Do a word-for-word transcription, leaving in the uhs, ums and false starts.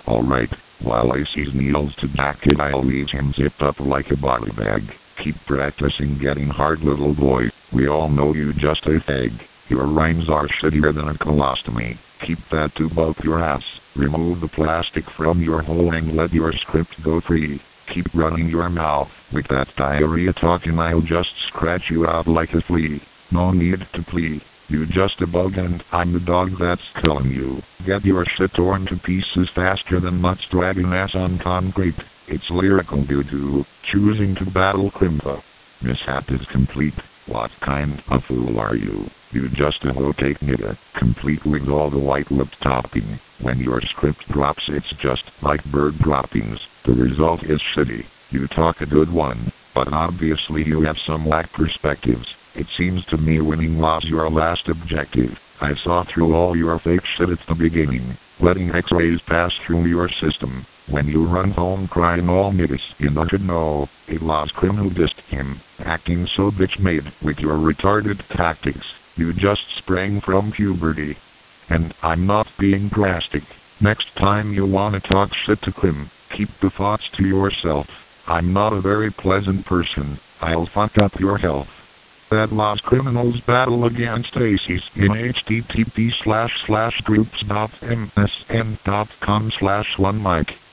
Alright, while Aces kneels to jack it, I'll leave him zipped up like a body bag. Keep practicing getting hard, little boy. We all know you just a fag. Your rhymes are shittier than a colostomy. Keep that tube up your ass. Remove the plastic from your hole and let your script go free. Keep running your mouth. With that diarrhea talking, I'll just scratch you out like a flea. No need to plea. You just a bug and I'm the dog that's killing you. Get your shit torn to pieces faster than mutts dragging ass on concrete. It's lyrical doo-doo, choosing to battle Krimpa. Mishap is complete. What kind of fool are you? You just a hoe cake nigga, complete with all the white whipped topping. When your script drops, it's just like bird droppings. The result is shitty. You talk a good one, but obviously you have some whack perspectives. It seems to me winning was your last objective. I saw through all your fake shit at the beginning, letting x-rays pass through your system. When you run home crying all niggas in the should know, it was Krim who dissed him, acting so bitch-made with your retarded tactics. You just sprang from puberty. And I'm not being drastic. Next time you wanna talk shit to Krim, keep the thoughts to yourself. I'm not a very pleasant person. I'll fuck up your health. That was Criminals Battle Against Aces in http slash slash groups dot msn dot com slash one mic.